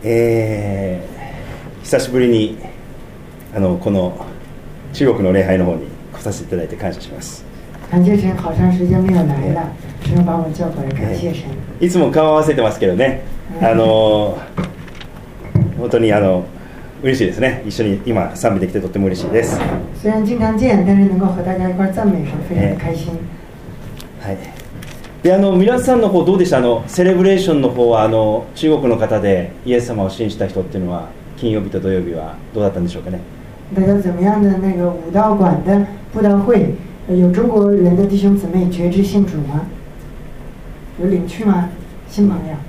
久しぶりにこの中国の礼拝の方に来させていただいて感謝します。 感謝神，好长时间没有来了，神把我叫过来，感谢神。 いつも顔合わせてますけどね、本当に嬉しいですね。一緒に今賛美できてとっても嬉しいです。 虽然经常见，但是能够和大家一块赞美神，非常的開心。 はい。で皆さんの方どうでした？セレブレーションの方は中国の方でイエス様を信じた人っていうのは金曜日と土曜日はどうだったんでしょうかね。 大家怎么样的那个武道馆的布道会，有中国人的弟兄姊妹觉知信主吗？有领去吗？新朋友？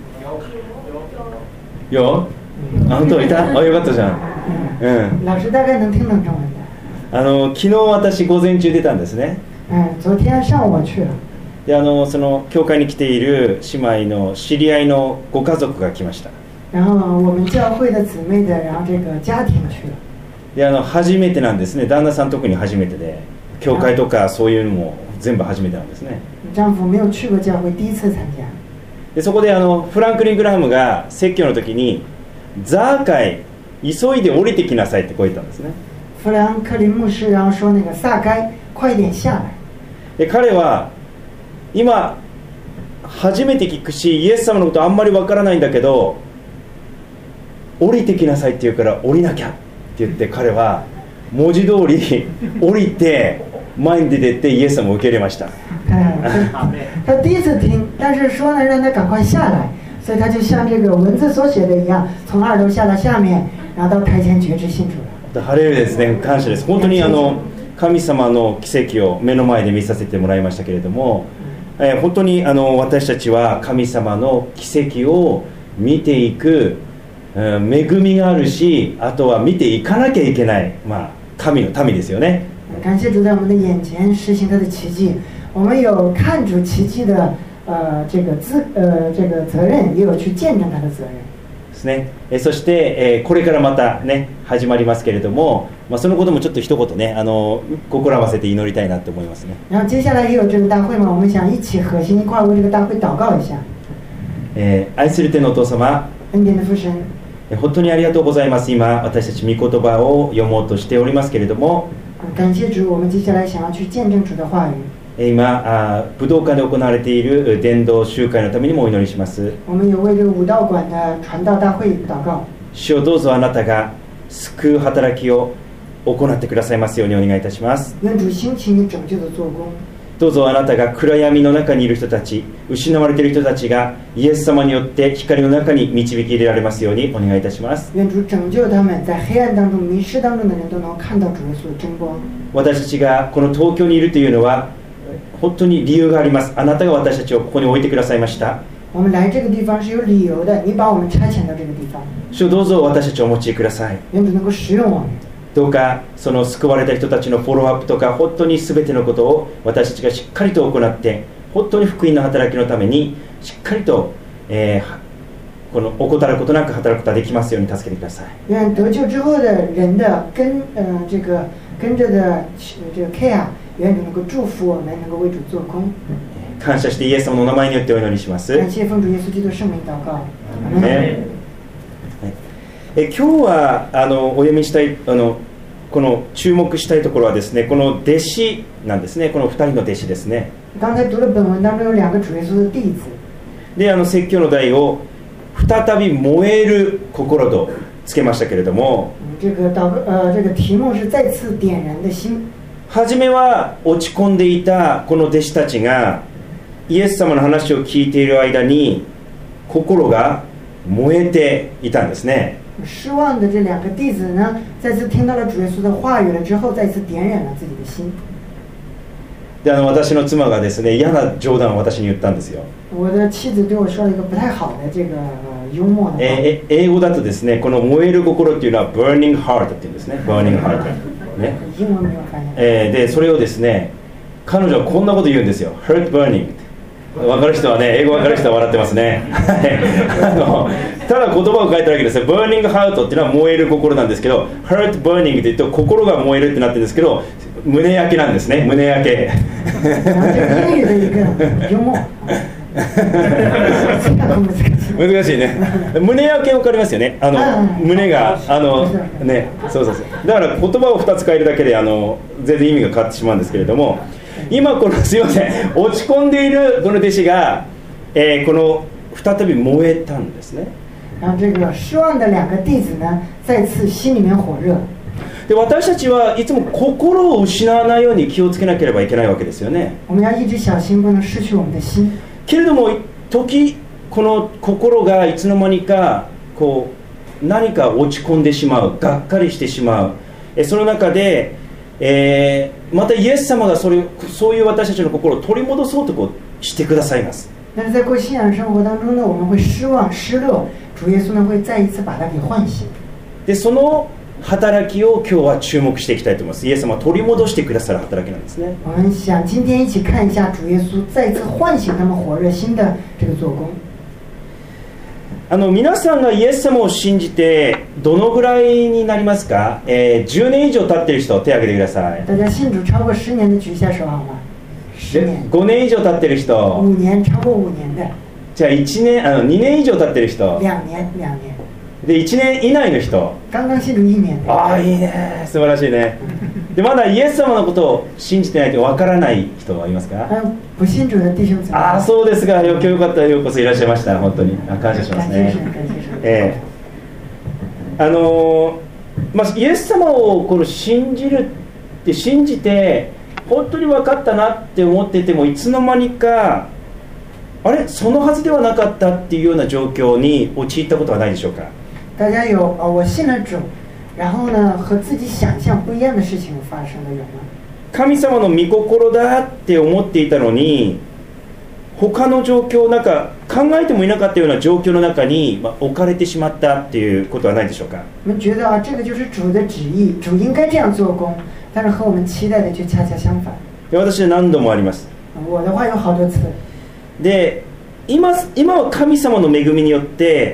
有。本当いた？よかったじゃん。 老师大概能听懂中文的。昨日私午前中出たんですね。 昨天上午我去了。 でその教会に来ている姉妹の知り合いのご家族が来ました。 然后我们教会的姊妹的，然后这个家庭去了。 で初めてなんですね。旦那さん特に初めてで、教会とかそういうのも全部初めてなんですね。 丈夫没有去过教会，第一次参加。 でそこでフランクリン・グラハムが説教の時に、ザーカイ急いで降りてきなさいってこう言ったんですね。 富兰克林牧师然后说那个撒该快一点下来。 で彼は今初めて聞くし、イエス様のことあんまりわからないんだけど、降りてきなさいって言うから降りなきゃって言って、彼は文字通り降りて前に出てってイエス様を受け入れました。 他第一次听，但是说呢让他赶快下来，所以他就像这个文字所写的一样，从二楼下到下面，然后到台前觉知信主了。 ハレルヤですね。感謝です。本当に神様の奇跡を目の前で見させてもらいましたけれども、本当に私たちは神様の奇跡を見ていく恵みがあるし、あとは見ていかなきゃいけない、神の民ですよね。 感謝主在我们的眼前实行他的奇迹，我们有看主奇迹的这个责任，也有去见证他的责任。 ですね。そして、これからまたね始まりますけれども、そのこともちょっと一言ね心合わせて祈りたいなと思いますね。 然后接下来也有这个大会嘛，我们想一起合心一块为这个大会祷告一下。 愛する天のお父様、 恩典的父神。 本当にありがとうございます。今私たち御言葉を読もうとしておりますけれども、 感謝主，我们接下来想要去见证主的话語。 今武道館で行われている伝道集会のためにもお祈りします。 我们有为这个武道館的傳道大會禱告。 主よ、どうぞあなたが救う働きを行ってくださいますようにお願いいたします。 願主興起你拯救的做工。 どうぞあなたが暗闇の中にいる人たち、失われている人たちがイエス様によって光の中に導き入れられますようにお願いいたします。 願主拯救他们，在黑暗当中迷失当中的人都能看到主耶稣的真光。 私たちがこの東京にいるというのは本当に理由があります。あなたが私たちをここに置いてくださいました。 我们来这个地方是有理由的，你把我们差遣到这个地方。 主よ、どうぞ私たちをお持ちください。 願主能够使用我们。 どうかその救われた人たちのフォローアップとか、本当に全てのことを私たちがしっかりと行って、本当に福音の働きのためにしっかりと、この怠ることなく働くことができますように助けてください。 愿得救之后的人的跟着的这个 care， 愿主能够祝福我们，能够为主做工。 感謝してイエス様のお名前によってお祈りします。 感謝奉主耶稣基督聖名祷告。 今日はお読みしたいこの注目したいところはですね、この弟子なんですね。この2人の弟子ですね。 剛才讀的本文當中有兩個主耶穌的弟子。 で説教の題を再び燃える心とつけましたけれども、 這個題目是再次點燃的心。 初めは落ち込んでいたこの弟子たちがイエス様の話を聞いている間に心が燃えていたんですね。 失望的这两个弟子呢，再次听到了主耶稣的话语了之后，再次点燃了自己的心。 で私の妻がですね、嫌な冗談を私に言ったんですよ。 我的妻子对我说了一个不太好的这个幽默的話。 英語だとですね、この燃える心っていうのは burning heart っていうんですね。burning heart ね。 英文没有翻译。 でそれをですね、彼女はこんなこと言うんですよ。heart burning。分かる人はね、英語分かる人は笑ってますね。ただ言葉を書いただけですね。burning heart っていうのは燃える心なんですけど、heart burning って言うと心が燃えるってなってるんですけど、胸焼けなんですね。胸焼け。英語で言うと幽默。 難しいね。胸焼け分かりますよね。胸がね、そうそうそう。だから言葉を2つ変えるだけで全然意味が変わってしまうんですけれども、今このすいません、落ち込んでいるこの弟子が、この再び燃えたんですね。 然后这个失望的两个弟子呢，再次心里面火热。 で私たちはいつも心を失わないように気をつけなければいけないわけですよね。 我们要一直小心，不能失去我们的心。 けれども時この心がいつの間にかこう何か落ち込んでしまう、がっかりしてしまう、その中で、またイエス様がそういう私たちの心を取り戻そうとこうしてくださいます。 但是在过信仰生活当中呢，我们会失望、失落，主耶稣呢会再一次把它给唤醒。 でその働きを今日は注目していきたいと思います。イエス様は取り戻してくださる働きなんですね。 我们想今天一起看一下主耶稣再次唤醒他们火热心的这个做工。 皆さんがイエス様を信じてどのぐらいになりますか？10年以上経っている人手を挙げてください。 大家信主超过10年的举一下手好吗？10年。 5年以上経っている人。 5年，超过5年的。 じゃあ2年以上経っている人。 2年。 で1年以内の人。 刚刚信主1年的。 ああいいね、素晴らしいね。でまだイエス様のことを信じてないとわからない人はいますか？ 不信主的弟兄姊妹。 ああそうですか、よかった、ようこそいらっしゃいました。本当に感謝しますね。イエス様をこの信じて本当に分かったなって思っててもいつの間にかあれそのはずではなかったっていうような状況に陥ったことはないでしょうか？ 大家有我信了主，然后呢和自己想象不一样的事情发生的有吗？ 神様の御心だって思っていたのに他の状況なんか考えてもいなかったような状況の中に、置かれてしまったっていうことはないでしょうか？ 我们觉得这个就是主的旨意，主应该这样做工，但是和我们期待的却恰恰相反。 私は何度もあります。 我的话有好多次。 で今は神様の恵みによって、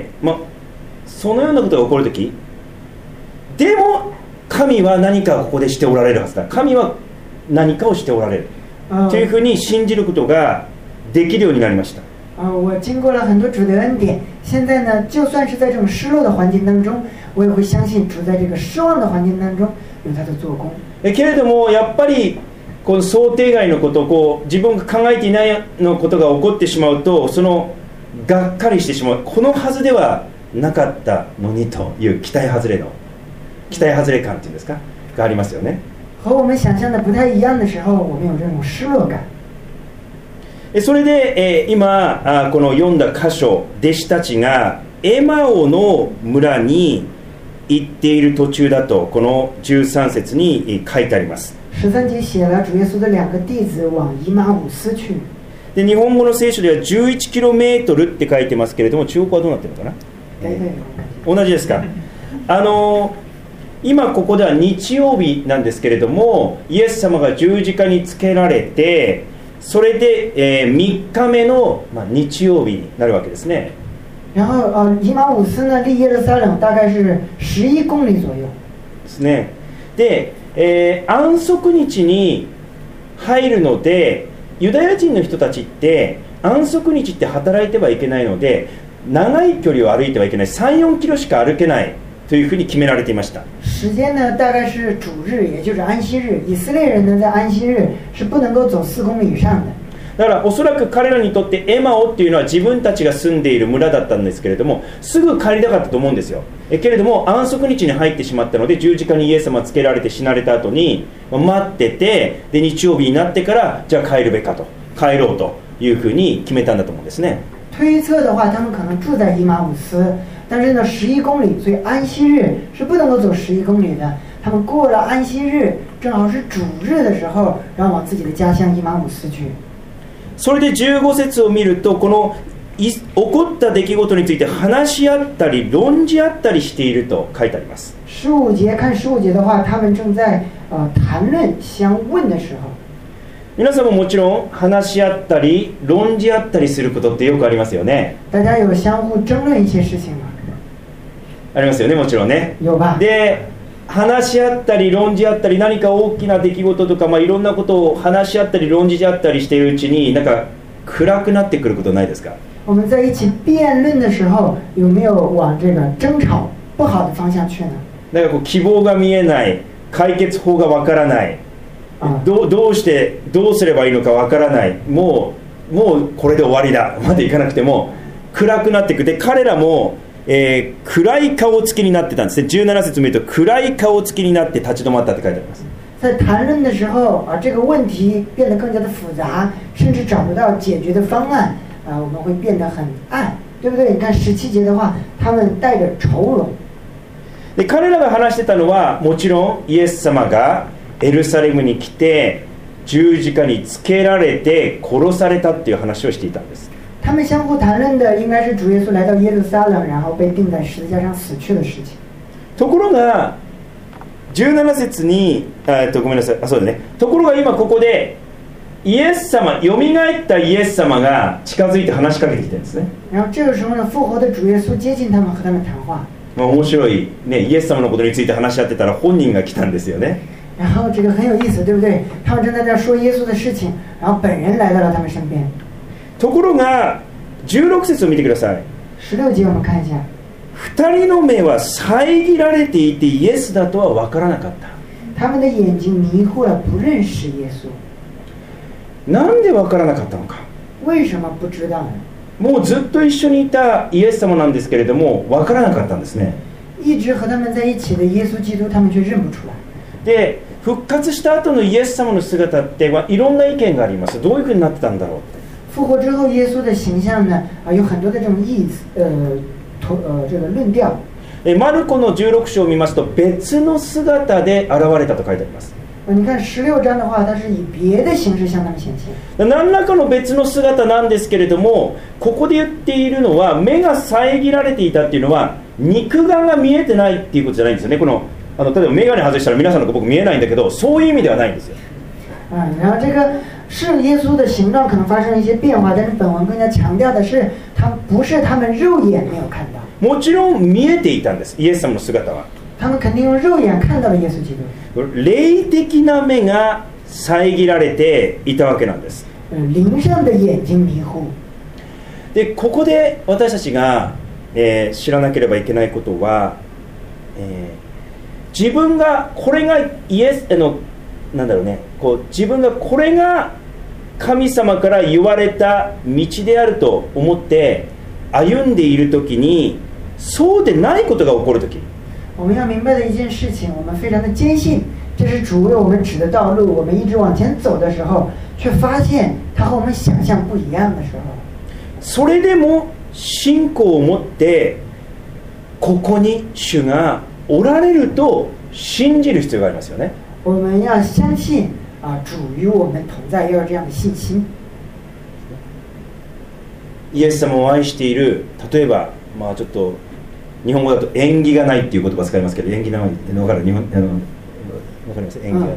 そのようなことが起こるときでも神は何かここでしておられるはずだ、神は何かをしておられるというふうに信じることができるようになりました。 我经过了很多主的恩典，现在呢就算是在这种失落的环境当中，我也会相信主在这个失望的环境当中有他的做工。 けれどもやっぱりこの想定外のことを自分が考えていないのことが起こってしまうと、そのがっかりしてしまう、このはずではなかったのにという期待外れ感っていうんですかがありますよね。 和我们想象的不太一样的时候，我们有这种失落感。 それで、今この読んだ箇所、弟子たちがエマオの村に行っている途中だとこの13節に書いてあります。 13節写了主耶稣的两个弟子往以马忤斯去。 で日本語の聖書では 11km って書いてますけれども、中国はどうなってるのかな？同じですか？今ここでは日曜日なんですけれども、イエス様が十字架につけられて、それで、3日目の、日曜日になるわけですね。 然後以馬忤斯呢離耶路撒冷大概是11公里左右ですね。で、安息日に入るので、ユダヤ人の人たちって安息日って働いてはいけないので、長い距離を歩いてはいけない、3、4キロしか歩けないというふうに決められていました。 時間呢大概是主日，也就是安息日。以色列人呢在安息日是不能够走4公里以上的。 だからおそらく彼らにとってエマオっていうのは自分たちが住んでいる村だったんですけれども、すぐ帰りたかったと思うんですよ。けれども安息日に入ってしまったので、十字架にイエス様つけられて死なれた後に待ってて、で日曜日になってからじゃあ帰るべかと、帰ろうというふうに決めたんだと思うんですね。 推测的话，他们可能住在以马忤斯，但是呢11公里，所以安息日是不能够走11公里的。他们过了安息日，正好是主日的时候，然后往自己的家乡以马忤斯去。 それで15節を見ると、この起こった出来事について話し合ったり論じ合ったりしていると書いてあります。 15節看15節的话，他们正在谈论相問的时候。 皆さんももちろん話し合ったり論じ合ったりすることってよくありますよね。 大家有相互争论一些事情吗？ ありますよね、もちろんね。 有吧。 で話し合ったり論じ合ったり、何か大きな出来事とか、いろんなことを話し合ったり論じ合ったりしているうちに、なんか暗くなってくることないですか？ 我们在一起辩论的时候，有没有往这个争吵不好的方向去呢？ なんかこう希望が見えない、解決法がわからない、どうしてどうすればいいのかわからない、もうこれで終わりだまでいかなくても暗くなっていく。で彼らも、暗い顔つきになってたんですね。17節見ると暗い顔つきになって立ち止まったって書いてあります。 在谈论的时候这个问题变得更加的复杂，甚至找不到解决的方案我们会变得很暗，对不对？你看17节的话，他们带着愁容。 で彼らが話してたのはもちろんイエス様がエルサレムに来て十字架につけられて殺されたっていう話をしていたんです。 他们相互谈论的应该是主耶稣来到耶路撒冷，然后被钉在十字架上死去的事情。 ところが17節にごめんなさい、そうだね。ところが今ここでイエス様、よみがえったイエス様が近づいて話しかけてきてるんですね。 然后这个时候呢，复活的主耶稣接近他们，和他们谈话。 面白いね、イエス様のことについて話し合ってたら本人が来たんですよね。 然后这个很有意思，对不对？他们正在这说耶稣的事情，然后本人来到了他们身边。 ところが16節を見てください。 16節を我们看一下。 2人の目は遮られていてイエスだとは分からなかった。 他们的眼睛迷糊了，不认识耶稣。 なんで分からなかったのか。 为什么不知道呢？ もうずっと一緒にいたイエス様なんですけれども分からなかったんですね。 一直和他们在一起的耶稣基督，他们却认不出来。 で復活した後のイエス様の姿っていろんな意見があります。どういうふうになってたんだろうって。 复活之后耶稣的形象呢有很多的这种这个论调。 マルコの16章を見ますと別の姿で現れたと書いてあります。 你看16章的话，它是以別的形式向他们显现。 何らかの別の姿なんですけれども、ここで言っているのは目が遮られていたっていうのは肉眼が見えてないっていうことじゃないんですよね。例えば眼鏡外したら皆さんの僕見えないんだけど、そういう意味ではないんですよ。 然后这个是耶稣的形状可能发生了一些变化，但是本文更加强调的是，不是他们肉眼没有看到。 もちろん見えていたんです、イエス様の姿は。 他们肯定用肉眼看到了耶稣基督。 霊的な目が遮られていたわけなんです。 灵上的眼睛迷糊。 でここで私たちが、知らなければいけないことは、自分がこれがイエスなんだろうね、自分がこれが神様から言われた道であると思って歩んでいるときに、そうでないことが起こるとき。 我们要明白的一件事情，我们非常的坚信这是主为我们指的道路，我们一直往前走的时候，却发现它和我们想象不一样的时候， それでも信仰を持ってここに主がおられると信じる必要がありますよね。 我们要相信主与我们同在，要有这样的信心。 イエス様を愛している、例えばちょっと日本語だと縁起がないっていう言葉使いますけど、縁起ないって分かる？わかります？縁起がない。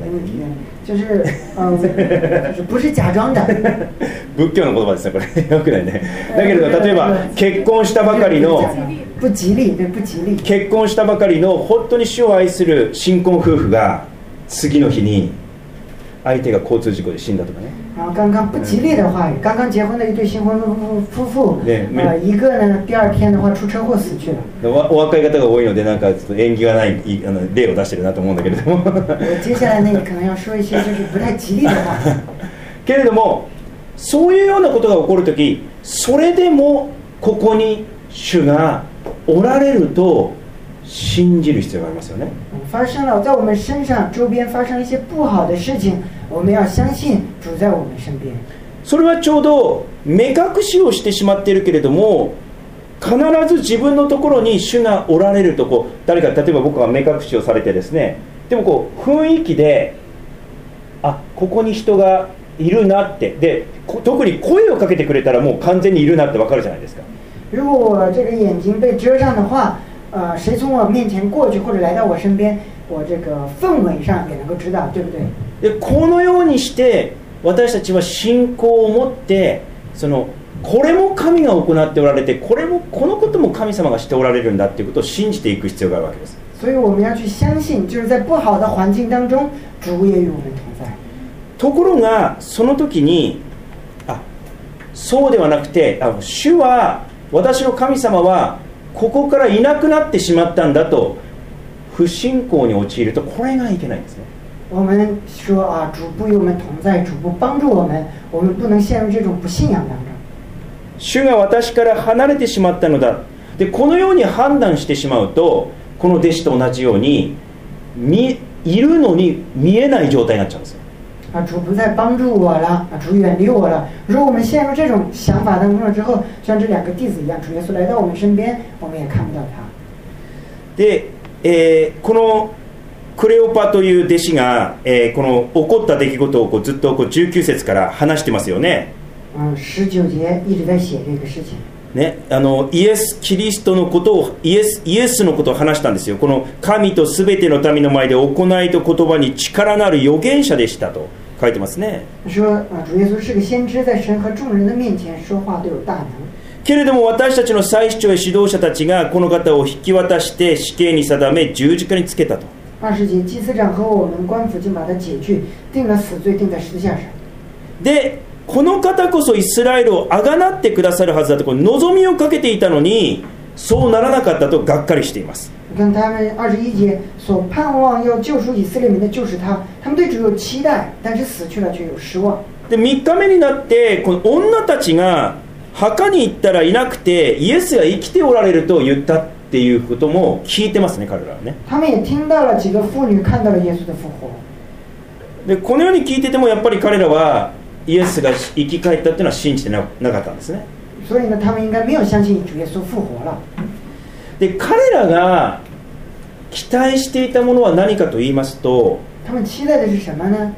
就是不是假装的。 仏教の言葉ですね、これ。よくないね。だけれど例えば結婚したばかりの不吉利，对不吉利。 結婚したばかりの本当に主を愛する新婚夫婦が次の日に相手が交通事故で死んだとかね。 然后刚刚不吉利的话，刚刚结婚的一对新婚夫妇，一个呢第二天的话出车祸死去了。 お若い方が多いのでなんかちょっと縁起がない例を出してるなと思うんだけれども。 接下来呢可能要说一些就是不太吉利的话。 けれどもそういうようなことが起こるとき、それでもここに主がおられると信じる必要がありますよね。 发生了在我们身上周边发生一些不好的事情，我们要相信主在我们身边。 それはちょうど目隠しをしてしまっているけれども、必ず自分のところに主がおられると誰か例えば僕が目隠しをされてですね、でも雰囲気でここに人がいるなって、で特に声をかけてくれたらもう完全にいるなってわかるじゃないですか。 如果我这个眼睛被遮上的话，谁从我面前过去或者来到我身边，我这个氛围上也能够知道，对不对？ でこのようにして私たちは信仰を持ってこれも神が行っておられて、このことも神様がしておられるんだっていうことを信じていく必要があるわけです。 所以我们要去相信，就是在不好的环境当中，主也与我们同在。 ところがその時にそうではなくて、主は、私の神様はここからいなくなってしまったんだと不信仰に陥ると、これがいけないんですね。 我们说啊，主不与我们同在，主不帮助我们，我们不能陷入这种不信仰当中。 主が私から離れてしまったのだ。で、このように判断してしまうと、この弟子と同じようにいるのに見えない状態になっちゃうんですよ。 主不再帮助我了，主远离我了。如果我们陷入这种想法当中了之后，像这两个弟子一样，主耶稣来到我们身边，我们也看不到他。 で、このクレオパという弟子が、この起こった出来事をずっと19節から話してますよね。 19節一直在写这个事情。 ね、イエス・キリストのことをイエスのことを話したんですよ。この神とすべての民の前で行いと言葉に力のある預言者でしたと書いてますね。 说主耶稣是个先知，在神和众人的面前说話都有大能。 けれども私たちの祭司長や指導者たちがこの方を引き渡して死刑に定め十字架につけたと。 20節、祭司長和我們官府竟把他解去，定了死罪，定在十字架上。 で、この方こそイスラエルをあがなってくださるはずだと、この望みをかけていたのにそうならなかったとがっかりしています。 你看他们21節所盼望要救赎以色列民的就是他，他们对主有期待，但是死去了却有失望。 で、3日目になってこの女たちが墓に行ったらいなくてイエスが生きておられると言ったっていうことも聞いてますね、彼らはね。 他们也听到了几个妇女看到了耶稣的復活。 で、このように聞いててもやっぱり彼らはイエスが生き返ったっていうのは信じて なかったんですね。 所以呢，他们应该没有相信主耶稣復活了。 で、彼らが期待していたものは何かと言いますと、 他们期待的是什么呢？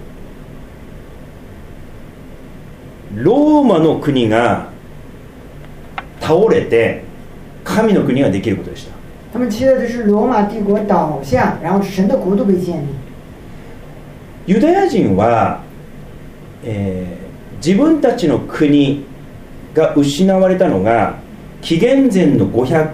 ローマの国が倒れて神の国ができることでした。 他们期待的是罗马帝国倒下，然后神的国度被建立。 ユダヤ人は自分たちの国が失われたのが紀元前の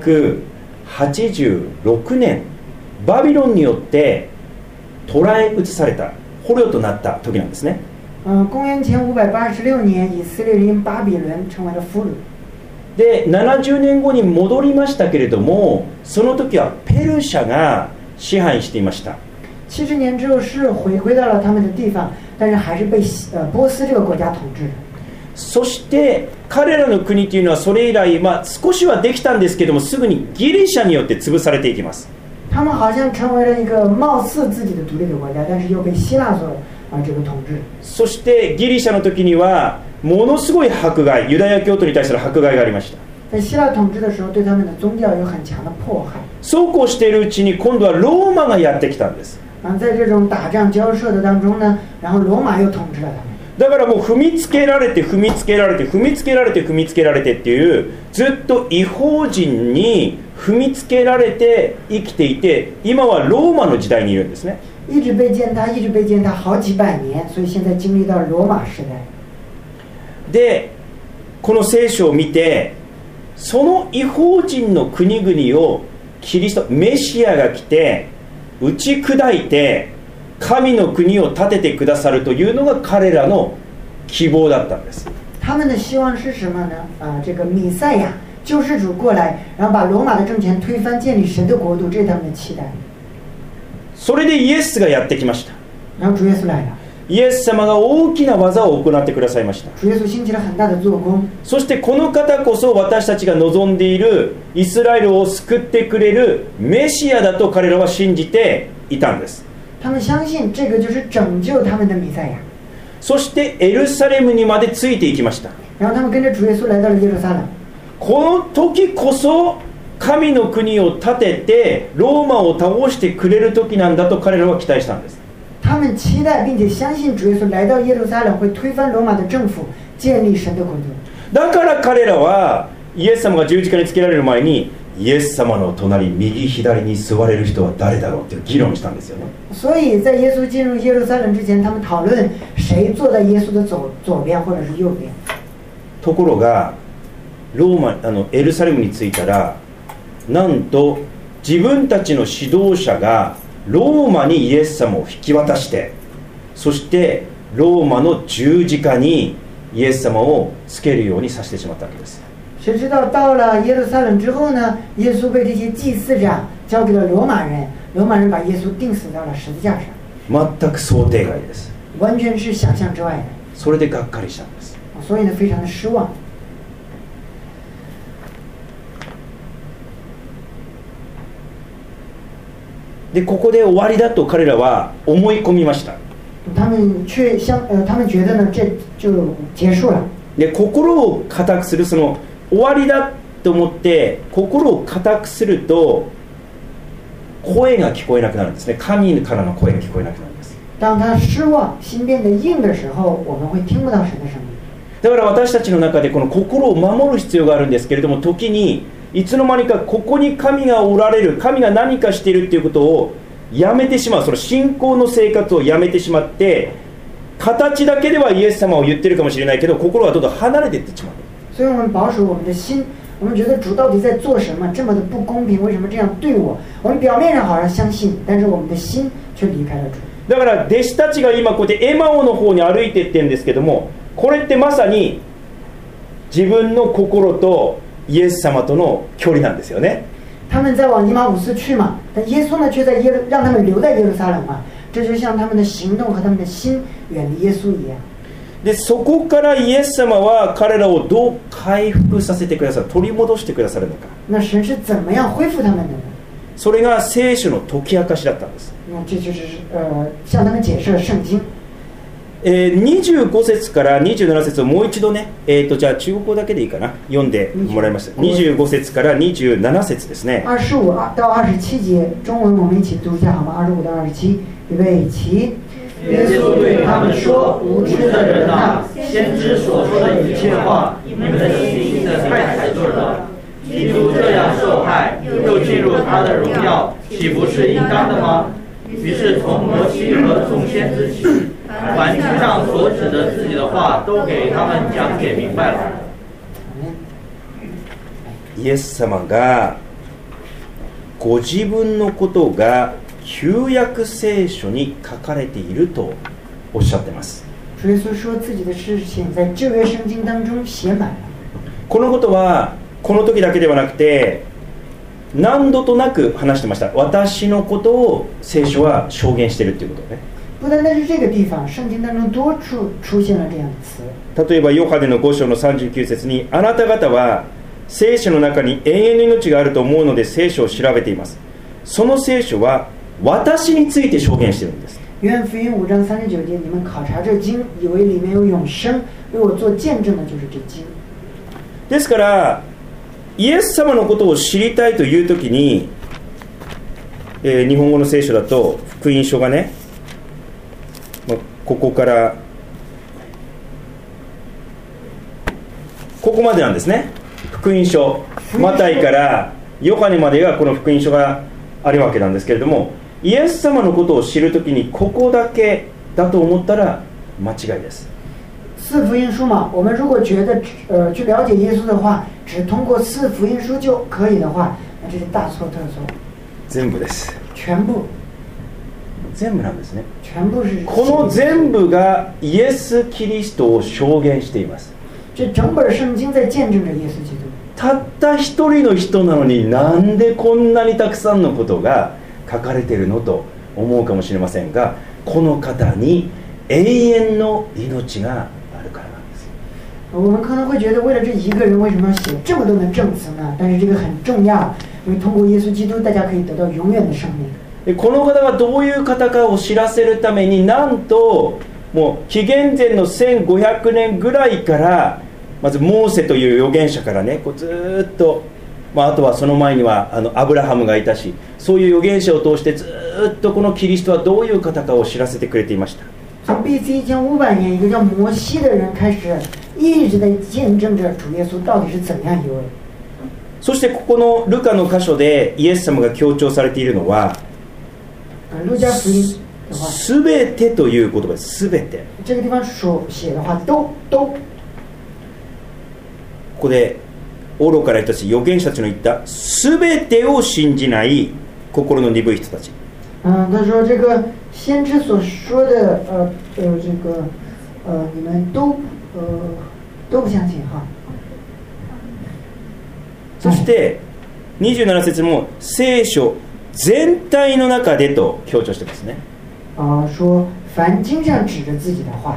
586年バビロンによって捕らえ移された捕虜となった時なんですね。 公元前586年以色列人因巴比伦成为了俘虏。 で、70年後に戻りましたけれども、その時はペルシャが支配していました。 70年之后是回归到了他们的地方，但是还是被波斯这个国家统治。 そして彼らの国というのはそれ以来、少しはできたんですけども、すぐにギリシャによって潰されていきます。 他们好像成为了一个貌似自己的独立的国家，但是又被希腊所这个统治。 そしてギリシャの時にはものすごい迫害、ユダヤ教徒に対する迫害がありました。 在希腊统治的时候，对他们的宗教有很強的迫害。 そうこうしているうちに今度はローマがやってきたんです。 在这种打仗交涉的当中呢，然后罗马又统治了他们。 だからもう踏みつけられて踏みつけられて踏みつけられて踏みつけられてっていう、ずっと異邦人に踏みつけられて生きていて、今はローマの時代にいるんですね。 一直被践踏，一直被践踏好几百年，所以现在经历到罗马时代。 で、この聖書を見て、その異邦人の国々をキリストメシアが来て打ち砕いて神の国を建ててくださるというのが彼らの希望だったんです。 他们的希望是什么呢？这个弥赛亚救世主过来，然后把罗马的政权推翻，建立神的国度，这是他们的期待。 それでイエスがやってきました。 然后主耶稣来了。 イエス様が大きな技を行ってくださいました。 主耶稣兴起了很大的做工。 そしてこの方こそ私たちが望んでいるイスラエルを救ってくれるメシアだと彼らは信じていたんです。 他们相信这个就是拯救他们的弥赛亚。 そしてエルサレムにまでついていきました。 然后他们跟着主耶稣来到了耶路撒冷。 この時こそ神の国を建ててローマを倒してくれる時なんだと彼らは期待したんです。 他们期待并且相信主耶稣来到耶路撒冷会推翻罗马的政府，建立神的国度。 だから彼らはイエス様が十字架につけられる前に、イエス様の隣右左に座れる人は誰だろうっていう議論したんですよね。 所以在耶稣进入耶路撒冷之前，他们讨论谁坐在耶稣的左边或者是右边。 ところがローマエルサレムに着いたら、なんと自分たちの指導者がローマにイエス様を引き渡して、そしてローマの十字架にイエス様をつけるようにさせてしまったわけです。 谁知道到了耶路撒冷之后呢，耶稣被这些祭司长交给了罗马人，罗马人把耶稣钉死到了十字架上。 全く想定外です。 完全是想象之外的。 それでがっかりしたんです。 所以呢，非常的失望。 でここで終わりだと彼らは思い込みました。 他们觉得呢，这就结束了。 で心を固くする、その終わりだと思って心を固くすると声が聞こえなくなるんですね。神からの声が聞こえなくなるんです。 当他失望、心变得硬的时候，我们会听不到神的声音。 だから私たちの中でこの心を守る必要があるんですけれども、時にいつの間にかここに神がおられる、神が何かしているということをやめてしまう、その信仰の生活をやめてしまって、形だけではイエス様を言ってるかもしれないけど、心はどんどん離れていってしまう。 所以我们保守我们的心，我们觉得主到底在做什么，这么的不公平，为什么这样对我？我们表面上好像相信，但是我们的心却离开了主。 だから弟子たちが今こうやってエマオの方に歩いていってるんですけども、これってまさに自分の心とイエス様との距離なんですよね。 他们在往以马忤斯去嘛，但耶稣呢却在让他们留在耶路撒冷嘛，这就像他们的行动和他们的心远离耶稣一样。 でそこからイエス様は彼らをどう回復させてくださる、取り戻してくださるのか。 那神是怎么样恢复他们的呢？ それが聖書の解き明かしだったんです。 这就是向他们解释了聖經。 25節から27節をもう一度ね、じゃあ中国語だけでいいかな、読んでもらいました。25節から27節ですね。 25到27節、中文我们一起读一下好吗？25到27，预备起。 耶稣对他们说：“无知的人啊，先知所说的一切话，你们的心的太太钝了。基督这样受害，又进入他的荣耀，岂不是应当的吗？”于是从摩西和众先知起，凡经上所指的自己的话，都给他们讲解明白了。 イエス様がご自分のことが旧約聖書に書かれているとおっしゃっています。 主耶稣说自己的事情在旧约圣经当中写满了。 このことはこの時だけではなくて何度となく話してました。私のことを聖書は証言しているということね。 不单单是这个地方，圣经当中多处出现了这样的词。 例えばヨハネの5章の39節に、あなた方は聖書の中に永遠の命があると思うので聖書を調べています。その聖書は私について証言しているんです。 约翰福音5章39節，你们考察这经，以为里面有永生，为我做见证的就是这经。 ですからイエス様のことを知りたいというときに、日本語の聖書だと福音書がね、ここからここまでなんですね。福音書マタイからヨハネまでがこの福音書があるわけなんですけれども、イエス様のことを知るときにここだけだと思ったら間違いです。 四福音书嘛，我们如果觉得去了解耶稣的话，只通过四福音书就可以的话，那这是大错特错。 全部です。 全部。 全部なんですね。 全部是。 この全部がイエス・キリストを証言しています。 这整本圣经在见证着耶稣基督。 たった一人の人なのになんでこんなにたくさんのことが書かれているのと思うかもしれませんが、この方に永遠の命があるからなんです。 我们可能会觉得为了这一个人为什么要写这么多的证词呢？但是这个很重要，因为通过耶稣基督大家可以得到永远的生命。 この方がどういう方かを知らせるために、なんともう紀元前の1500年ぐらいからまずモーセという預言者からね、こうずっと、あとはその前にはアブラハムがいたし、そういう預言者を通してずっとこのキリストはどういう方かを知らせてくれていました。 从 BC 1500年，一个叫摩西的人开始，一直在见证着主耶稣到底是怎样一位。 そしてここのルカの箇所でイエス様が強調されているのは、 路加福音的话， すべてという言葉です。すべて。 这个地方所写的话，都。ここで愚かな人たち、預言者たちの言ったすべてを信じない心の鈍い人たち。 他说这个先知所说的这个你们都都不相信哈。 そして27節も聖書全体の中でと強調してますね。 说凡经上指着自己的话。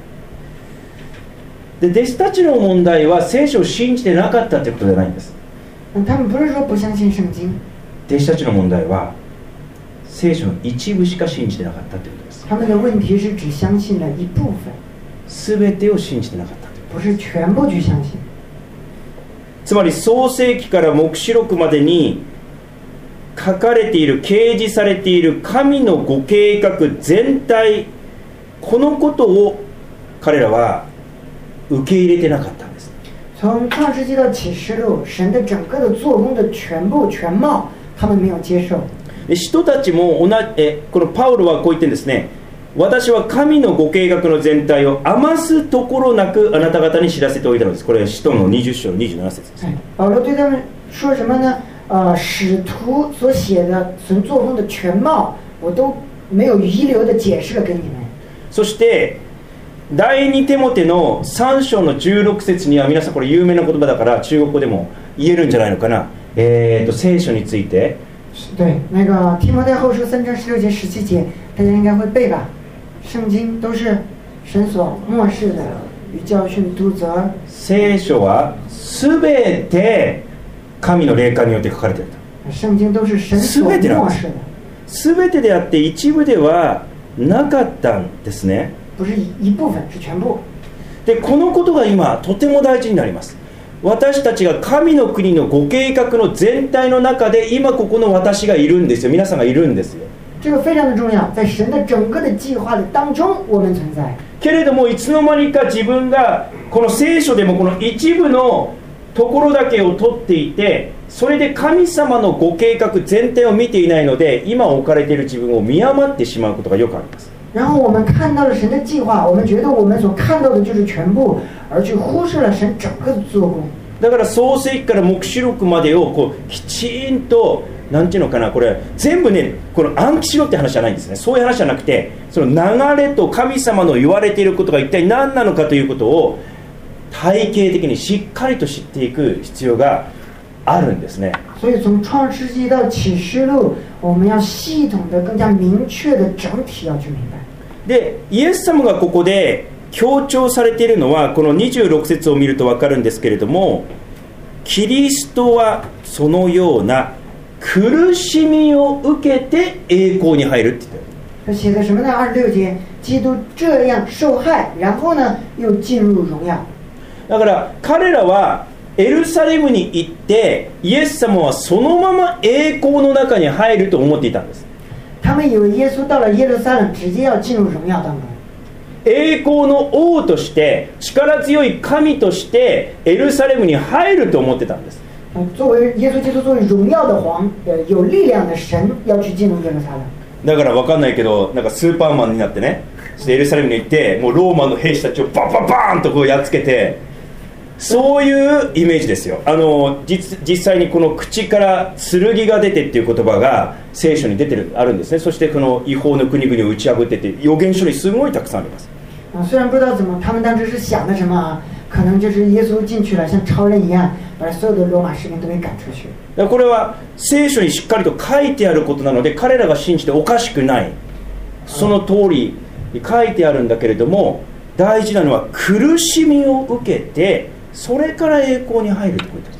で弟子たちの問題は聖書を信じてなかったということじゃないんです。 他们不是说不相信聖经。 弟子たちの問題は聖書の一部しか信じてなかったということです。 他们的问题是只相信了一部分。 すべてを信じてなかったということ。 不是全部去相信。 つまり創世記から黙示録までに書かれている、掲示されている神のご計画全体、このことを彼らは受け入れてなかったんです。 从创世纪到启示录，神的整个的做工的全部全貌，他们没有接受。 人たちもこのパウロはこう言ってるんですね。私は神のご計画の全体を余すところなくあなた方に知らせておいたのです。これは使徒の20章の27節です。 保罗对他们说什么呢？使徒所写的神作风的全貌，我都没有遗留的解释了给你们。 そして第2テモテの3章の16節には、皆さんこれ有名な言葉だから中国語でも言えるんじゃないのかな。聖書について。 对，那个提摩太后书3章16节17节，大家应该会背吧？圣经都是神所默示的，与教训、督责。 聖書はすべて神の霊感によって書かれていると。 聖經都是神所默示的。 すべてであって一部ではなかったんですね。 不是一部分，是全部。 でこのことが今とても大事になります。私たちが神の国のご計画の全体の中で、今ここの私がいるんですよ。皆さんがいるんですよ。 这个非常的重要，在神的整个的计划的当中，我们存在。 けれどもいつの間にか自分がこの聖書でもこの一部のところだけを取っていて、それで神様のご計画全体を見ていないので、今置かれている自分を見余ってしまうことがよくあります。 然后我们看到了神的計划，我们觉得我们所看到的就是全部，而去忽視了神整個的做工。 だから創世記から黙示録までをこうきちんと、なんていうのかな、これ全部ね、この暗記しろって話じゃないんですね。そういう話じゃなくて、その流れと神様の言われていることが一体何なのかということを体系的にしっかりと知っていく必要があるんですね。 所以从创世纪到启示录，我们要系统的、更加明确的整体要去明白。 で、イエス様がここで強調されているのは、この26節を見ると分かるんですけれども、キリストはそのような苦しみを受けて栄光に入るって言ってる。 他写的什么呢？26节，基督这样受害，然后呢又进入荣耀。 だから彼らはエルサレムに行って、イエス様はそのまま栄光の中に入ると思っていたんです。 他们以为耶稣到了耶路撒冷，直接要进入荣耀当中。 栄光の王として、力強い神としてエルサレムに入ると思ってたんです。 作为耶稣基督作为荣耀的王，有力量的神，要去进入耶路撒冷。 だから分かんないけど、なんかスーパーマンになってね、そしてエルサレムに行って、もうローマの兵士たちをバンバンバーンとこうやっつけて、そういうイメージですよ。実際にこの口から剣が出てっていう言葉が聖書にあるんですね。そしてこの違法の国々を打ち破ってって預言書にすごいたくさんあります。 虽然不知道怎么他们当时是想的什么啊，可能就是耶稣进去了，像超人一样，把所有的罗马士兵都给赶出去。 これは聖書にしっかりと書いてあることなので、彼らが信じておかしくない、その通りに書いてあるんだけれども、大事なのは苦しみを受けて、それから栄光に入るということです。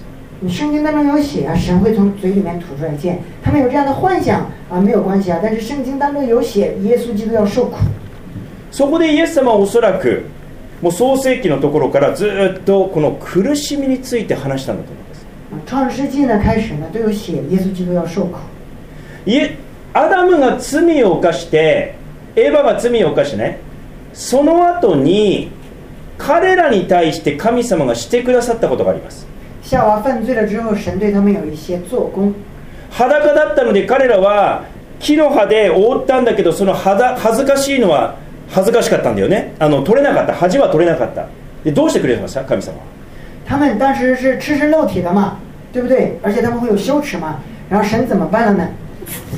圣经当中有写啊，神会从嘴里面吐出来剑。他们有这样的幻想啊，没有关系啊。但是圣经当中有写，耶稣基督要受苦。 そこでイエス様はおそらくもう創世記のところからずっとこの苦しみについて話したんだと思います。 創世記呢開始呢都有寫耶穌基督要受苦。 アダムが罪を犯して、エヴァが罪を犯してね、その後に彼らに対して神様がしてくださったことがあります。 夏娃犯罪了之後、神對他們有一些做工。 裸だったので彼らは木の葉で覆ったんだけど、その恥ずかしいのは恥ずかしかったんだよね。取れなかった、恥は取れなかった。でどうしてくれました神様は？ 他们当时是赤身露体的嘛，对不对？而且他们会有羞耻嘛。然后神怎么办了呢？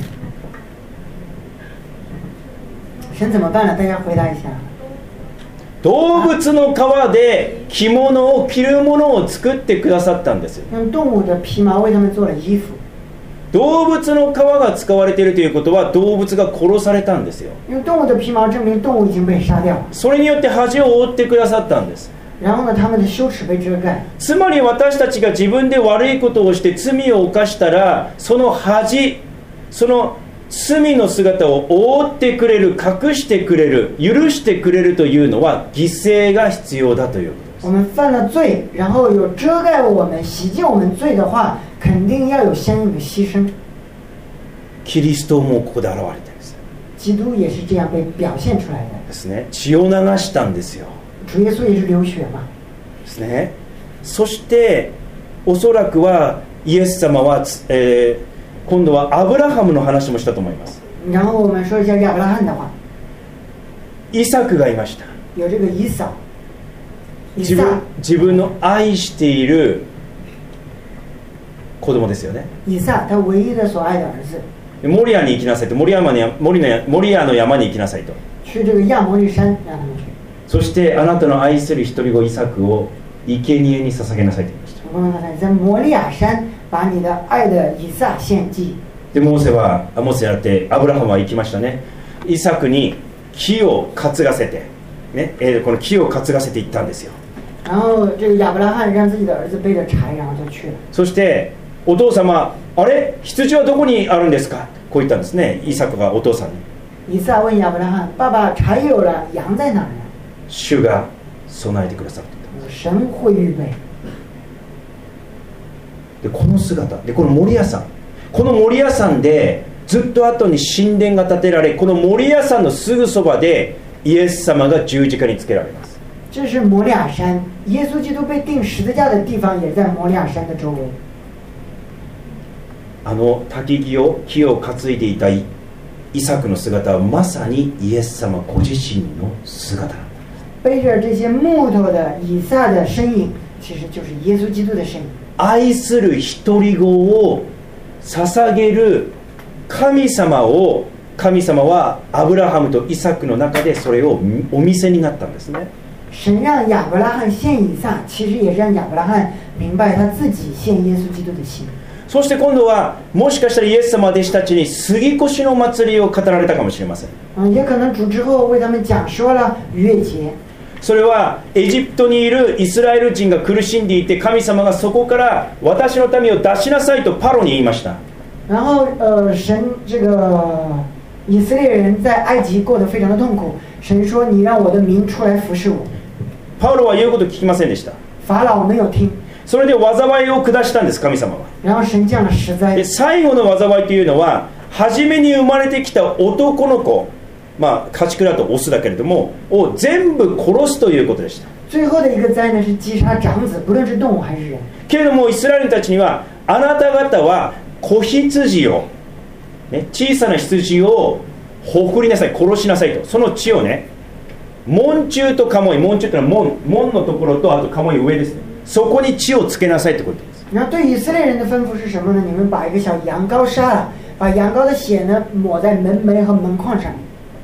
神怎么办了？大家回答一下。 動物の皮で着物を着るものを作ってくださったんですよ。 用动物的皮毛为他们做了衣服。 動物の皮が使われているということは動物が殺されたんですよ。 用动物的皮毛证明动物已经被杀掉了。 それによって恥を覆ってくださったんです。 然后呢，他们的羞耻被遮盖。 つまり私たちが自分で悪いことをして罪を犯したら、その恥、その罪の姿を覆ってくれる、隠してくれる、許してくれるというのは犠牲が必要だということです。 我们犯了罪，然后有遮盖我们、洗净我们罪的话，肯定要有相应的牺牲。 キリストもここで現れてるんです。 基督也是这样被表现出来的。 ですね。血を流したんですよ。 主耶稣也是流血嘛。 ですね。そしておそらくはイエス様は、今度はアブラハムの話もしたと思います。 然后我们说一下亚伯拉罕的话。 イサクがいました。 有这个以扫。 自分の愛している子供ですよね。 以撒他唯一的所愛的兒子。 モリアに行きなさいと、モリアの山に行きなさいと。 去这个亚摩利山让他们去。 そしてあなたの愛する一人子イサクを生贄に捧げなさいと言いました。 我告诉他，在摩利亚山把你的愛的以撒獻祭。 でモーセじゃなくてアブラハムは行きましたね。イサクに木を担がせて、ねこの木を担がせて行ったんですよ。 然后这个亚伯拉罕让自己的兒子背着柴，然后就去了。 そしてお父様、あれ羊はどこにあるんですか、こう言ったんですね、イサクがお父さんに。 以撒問亞伯拉罕，爸爸柴有了，羊在哪儿呢？ 主が備えてくださる。 神会預備。 でこの姿で、このモリア山でずっと後に神殿が建てられ、このモリア山のすぐそばでイエス様が十字架につけられます。 这是摩利亚山，耶稣基督被钉十字架的地方也在摩利亚山的周围。 木を担いでいたイサクの姿はまさにイエス様ご自身の姿なんだ。 背着这些木头的以撒的身影，其实就是耶稣基督的身影。 愛する一人子を捧げる神様はアブラハムとイサクの中でそれをお見せになったんですね。 神让亚伯拉罕献以撒，其实也是让亚伯拉罕明白他自己献耶稣基督的心。 そして今度はもしかしたらイエス様弟子たちに杉越の祭りを語られたかもしれません。 也可能主之後为他们讲说了逾越节。 それはエジプトにいるイスラエル人が苦しんでいて、神様がそこから私の民を出しなさいとパロに言いました。 然后神这个以色列人在埃及过得非常的痛苦，神说你让我的民出来服侍我。 パウロは言うこと聞きませんでした。 法老没有听。 それで災いを下したんです、神様は。 然後神降了十災。 で最後の災いというのは初めに生まれてきた男の子、家畜だとオスだけれどもを全部殺すということでした。 最後的一個災呢是擊殺長子，不論是動物還是人。 けれどもイスラエル人たちには、あなた方は子羊を、小さな羊をほふりなさい、殺しなさいと。その血をね、門中とカモイ、門中というのは門のところと、あとカモイ上ですね、そこに血をつけなさいってことです。 然后对以色列人的吩咐是什么呢？你们把一个小羊羔杀了，把羊羔的血呢抹在门楣和門框上面。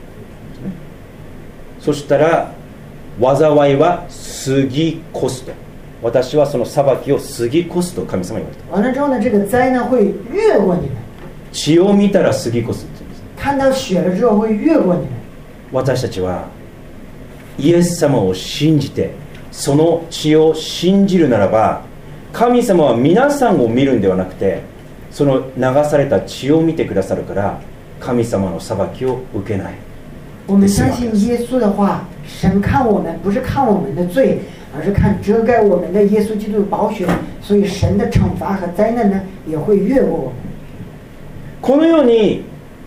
そしたら災いは過ぎ越すと、私はその裁きを過ぎ越すと神様言われた。 完了之後呢，這個災呢會越過你們。 血を見たら過ぎ越すって言うんです。 看到血了之後會越過你們。 私たちはイエス様を信じて、その血を信じるならば、神様は皆さんを見るんではなくて、その流された血を見てくださるから、神様の裁きを受けない。 我们相信耶稣的话，神看我们不是看我们的罪，而是看遮盖我们的耶稣基督的宝血，所以神的惩罚和灾難呢也会越過我們。 このように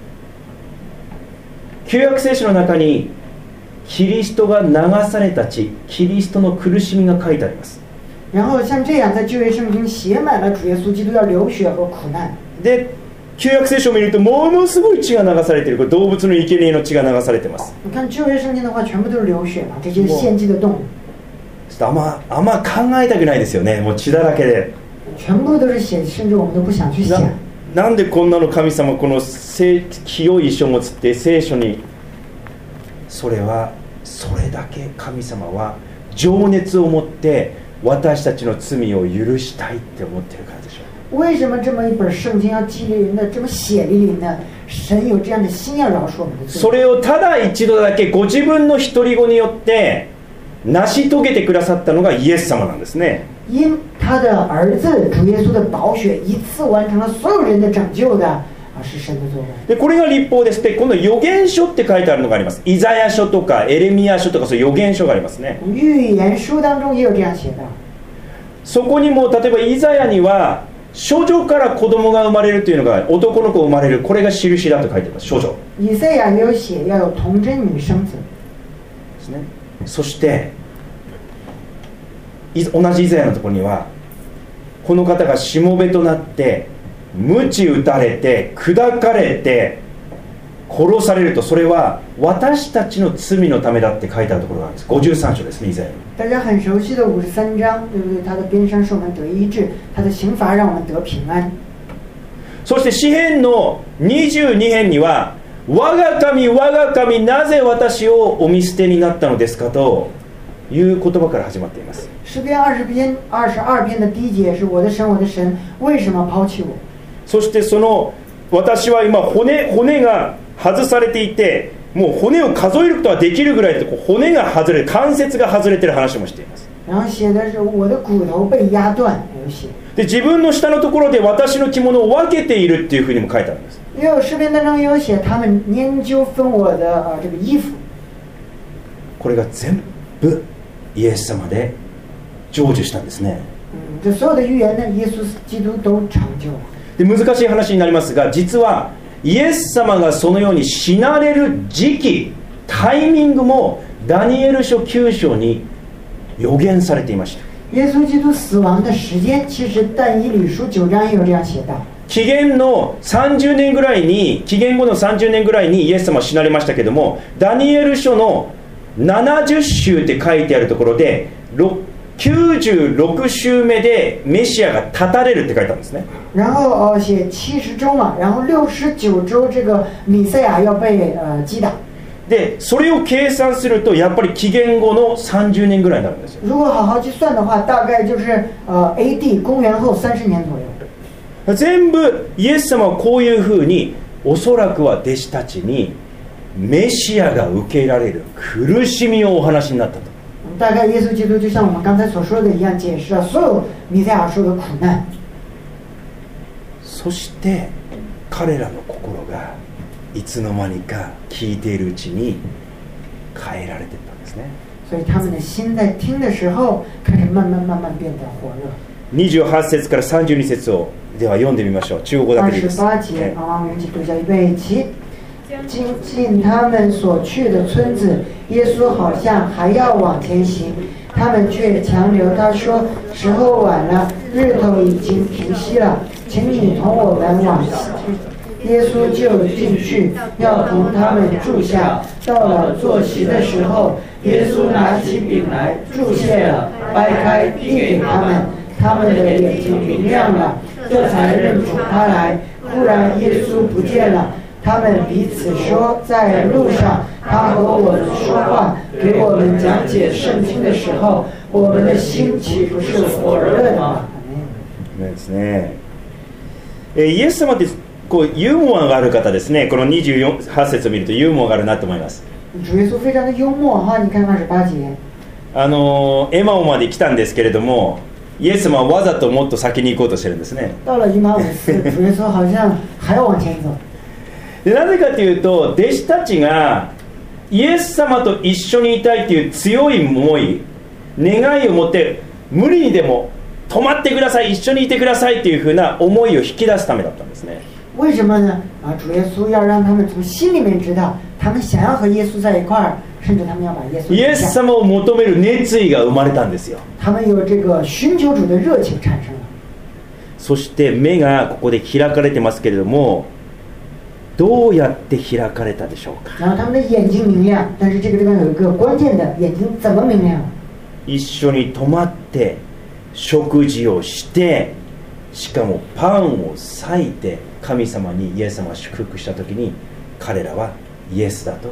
旧約聖書の中にキリストが流された血、キリストの苦しみが書いてあります。 然后像这样在旧約聖經寫滿了主耶穌基督要流血和苦難。 で旧約聖書を見るとものすごい血が流されている。これ動物の生贄の血が流されています。 你看旧約聖經的話全部都是流血嘛，這些獻祭的動物。 あんま考えたくないですよね。もう血だらけで。 全部都是血，甚至我們都不想去想。 なんでこんなの神様この清い書物って聖書に。それはそれだけ神様は情熱を持って私たちの罪を許したいって思っているからでしょう。 为什么这么一本圣经要激励人的这么血淋淋呢？神有这样的心要饶恕我们的罪。 それをただ一度だけご自分の独り子によって成し遂げてくださったのがイエス様なんですね。 因他的儿子主耶稣的宝血一次完成了所有人的拯救的是神的作为。 でこれが律法です。で今度預言書って書いてあるのがあります。イザヤ書とかエレミヤ書とかそういう預言書がありますね。 预言书当中也有这样写的。 そこにも例えばイザヤには処女から子供が生まれるというのが男の子生まれる、これが印だと書いてます。処女以赛亚也有写要有童贞女生子ですね。そして同じイザヤのところにはこの方がしもべとなって鞭打たれて砕かれて殺されると、それは私たちの罪のためだって書いてあるところがあるんです。53章ですね、イザヤ。 大家很熟悉的53章，对不对？他的鞭伤使我们得医治，他的刑罚让我们得平安。 そして詩編の22編には我が神我が神なぜ私をお見捨てになったのですかという言葉から始まっています。 詩篇22篇的第一节是我的神我的神为什么抛棄我。 そしてその私は今骨が外されていて、もう骨を数えることができるぐらいで骨が外れ、関節が外れている話もしています。 然后写的是我的骨頭被壓斷，有写。 で自分の下のところで私の着物を分けているっていうふうにも書いてあるんです。 也有诗篇当中也有写他们研究分我的这个衣服。 これが全部イエス様で成就したんですね。 这所有的预言呢，耶稣基督都成就了。 で難しい話になりますが、実はイエス様がそのように死なれる時期、タイミングもダニエル書9章に予言されていました。 耶稣基督死亡的时间，其实但以理书9章也有这样写到。 紀元の30年ぐらいに、紀元後の30年ぐらいにイエス様は死なれましたけども、ダニエル書の70週って書いてあるところで96週目でメシアが立たれるって書いてあるんですね。 然后写70周嘛，然后69周这个弥赛亚要被击打。 でそれを計算するとやっぱり紀元後の30年ぐらいになるんですよ。 如果好好去算的话，大概就是AD 公元后30年左右。 全部イエス様はこういうふうに、おそらくは弟子たちにメシアが受けられる苦しみをお話になったと。 大概耶稣基督就像我们刚才所说的一样，解释了所有弥赛亚受的苦難。 そして彼らの心がいつの間にか聞いているうちに変えられていったんですね。 所以他们的心在听的时候开始慢慢变得火热。 28節から32節をでは読んでみましょう。中国語だけでいいです。 28节，我们一起读一下，预备起。进他们所去的村子，耶稣好像还要往前行，他们却强留他说：“时候晚了，日头已经平息了，请你同我们往西去。”耶稣就进去，要同他们住下。到了坐席的时候，耶稣拿起饼来，祝谢了，掰开递给他们，他们的眼睛明亮了，这才认出他来。忽然耶稣不见了。他们彼此说，在路上他和我们说话，给我们讲解圣经的时候，我们的心岂不是火热的吗？ ですね。イエス様ってこうユーモアがある方ですね。この28節を見るとユーモアがあるなと思います。 主耶稣非常的幽默哈，你看28节。 エマオまで来たんですけれども、イエス様はわざともっと先に行こうとしてるんですね。 到了以马忤斯，主耶稣好像还要往前走。 でなぜかというと、弟子たちがイエス様と一緒にいたいという強い思い、願いを持って無理にでも止まってください、一緒にいてくださいというふうな思いを引き出すためだったんですね。 为什么呢？主耶稣要让他们从心里面知道，他们想要和耶稣在一块儿，甚至他们要把耶稣。 イエス様を求める熱意が生まれたんですよ。 他们有这个寻求主的热情产生了。 そして目がここで開かれてますけれども、どうやって開かれたでしょうか。 然后他们的眼睛明亮，但是这个地方有一个关键的，眼睛怎么明亮？ 一緒に泊まって食事をして、しかもパンを裂いて神様にイエス様が祝福した時に、彼らはイエスだと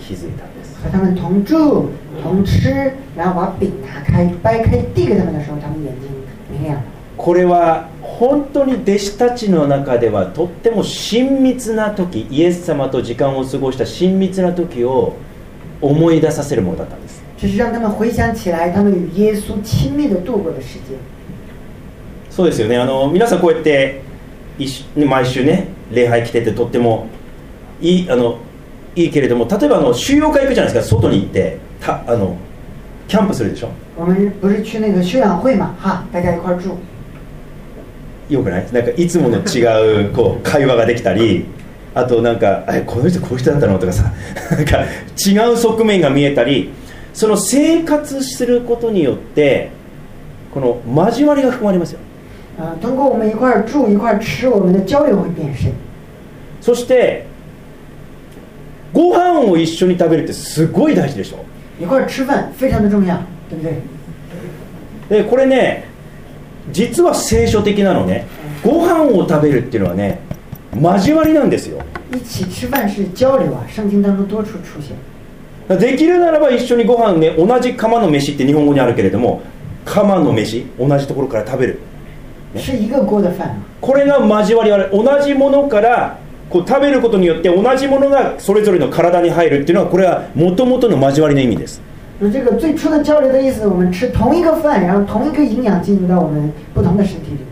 気づいたんです。 和他们同住同吃，然后把饼拿开掰开递给他们的时候，他们眼睛明亮了。 これは本当に弟子たちの中ではとっても親密な時、イエス様と時間を過ごした親密な時を思い出させるものだったんです。 这是让他们回想起来他们与耶稣亲密的度过的时间。 そうですよね。皆さんこうやって毎週ね礼拝来ててとってもいいけれども、例えば収容会行くじゃないですか。外に行ってキャンプするでしょ。 我们不是去那个修养会嘛，哈，大家一块住。 よくない？なんかいつもの違うこう会話ができたり、あとなんかこの人こういう人だったのとかさ、なんか違う側面が見えたり、その生活することによってこの交わりが含まれますよ。 通过我们一块住一块吃，我们的交流会变深。 そしてご飯を一緒に食べるってすごい大事でしょ。 一块吃饭非常的重要，对不对？ でこれね、実は聖書的なのね、ご飯を食べるっていうのはね、交わりなんですよ。 一起吃饭是交流啊，圣经当中多处出现。 できるならば一緒にご飯ね、同じ釜の飯って日本語にあるけれども、釜の飯同じところから食べる、 ね、是一个锅的饭。 これが交わりは同じものからこう食べることによって同じものがそれぞれの体に入るっていうのは、これは元々の交わりの意味です。 这个最初的交流的意思，我们吃同一个饭，然后同一个营养进入到我们不同的身体里。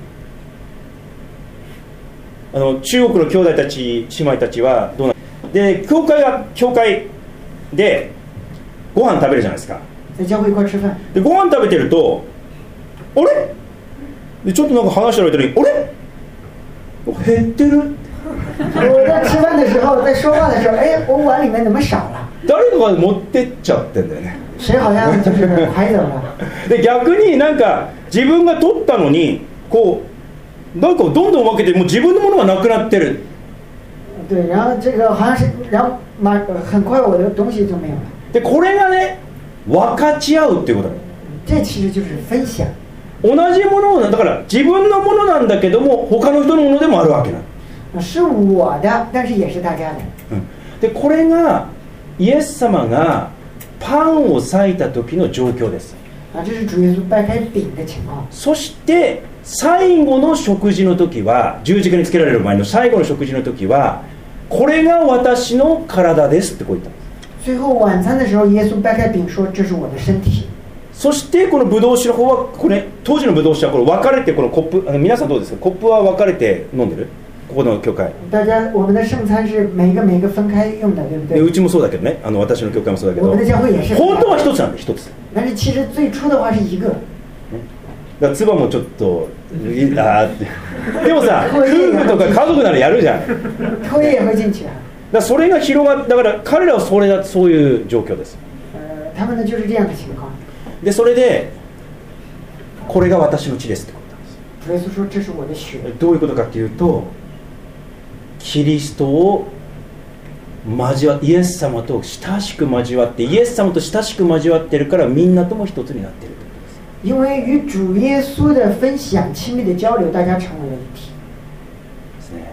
中国の兄弟たち姉妹たちはどうなで、教会でご飯食べるじゃないですか。 在教会一块吃饭。 でご飯食べてると、あれでちょっとなんか話してる間に、あれ減ってる。 我在吃饭的时候，在说话的时候，哎，我碗里面怎么少了？ 誰かが持ってっちゃってんだよね。 谁好像就是排走了。 で逆になんか自分が取ったのにこうなんかどんどん分けて、もう自分のものがなくなってる。 对，然后这个好像是，然后很快我的东西就没有了。 でこれがね、分かち合うっていうことだ。 这其实就是分享。 同じものをだから自分のものなんだけども他の人のものでもあるわけなの。 是我的，但是也是大家的。 でこれがイエス様がパンを裂いた時の状況です。 这是主耶稣掰开饼的情况。 そして最後の食事の時は、十字架につけられる前の最後の食事の時は、これが私の体ですってこう言ったんです。 最後晚餐的时候，耶稣掰开饼说：“这是我的身体。” そしてこのブドウ酒の方はこれ当時のブドウ酒はこれ分かれて、このコップ、皆さんどうですか？コップは分かれて飲んでる？ここの教会。 大家我们的圣餐是每个分开用的，对不对？ うちもそうだけどね。私の教会もそうだけど。 我们的教会也是。 本当は一つなんで一つ。 但是其实最初的话是一个。 だから唾もちょっとでもさ、夫婦とか家族ならやるじゃん。 抽烟也会进去啊。 だからそれが広がだから彼らはそういう状況です。 他们呢就是这样的情況。 でそれでこれが私の血ですってことなんです。 主耶稣说这是我的血。 どういうことかっていうと、キリストをイエス様と親しく交わって、イエス様と親しく交わってるからみんなとも一つになっている。 因为与主耶稣的分享、亲密的交流，大家成为了一体。 ですね。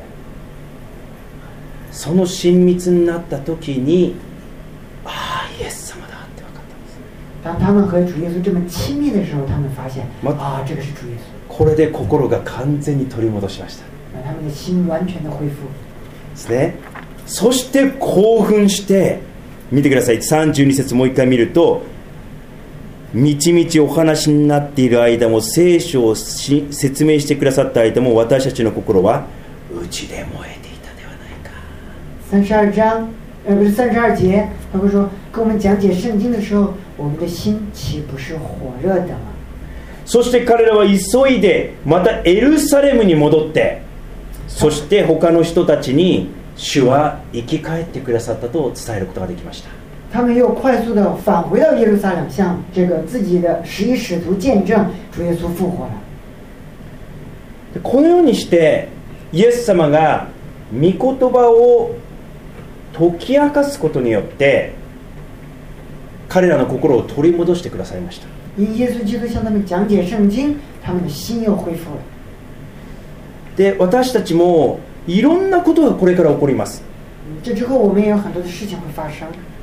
その親密になった時に、ああイエス様だって分かったんです。 当他们和主耶稣这么亲密的时候，他们发现，啊，这个是主耶稣。 これで心が完全に取り戻しました。 他们的心完全的恢復。 ですね。そして興奮して見てください。32節もう一回見ると、みちみちお話になっている間も、聖書を説明してくださった間も、私たちの心はうちで燃えていたではないか。 32章，不是32节，他会说，跟我们讲解圣经的时候，我们的心岂不是火热的吗？ そして彼らは急いでまたエルサレムに戻って、そして他の人たちに主は生き返ってくださったと伝えることができました。 他们又快速的返回到耶路撒冷，向这个自己的11使徒见证主耶稣复活了。 このようにしてイエス様が御言葉を解き明かすことによって彼らの心を取り戻してくださいました。 因耶稣基督向他们讲解圣经，他们的心又恢复了。 で、私たちもいろんなことがこれから起こります。 这之后我们也有很多的事情会发生。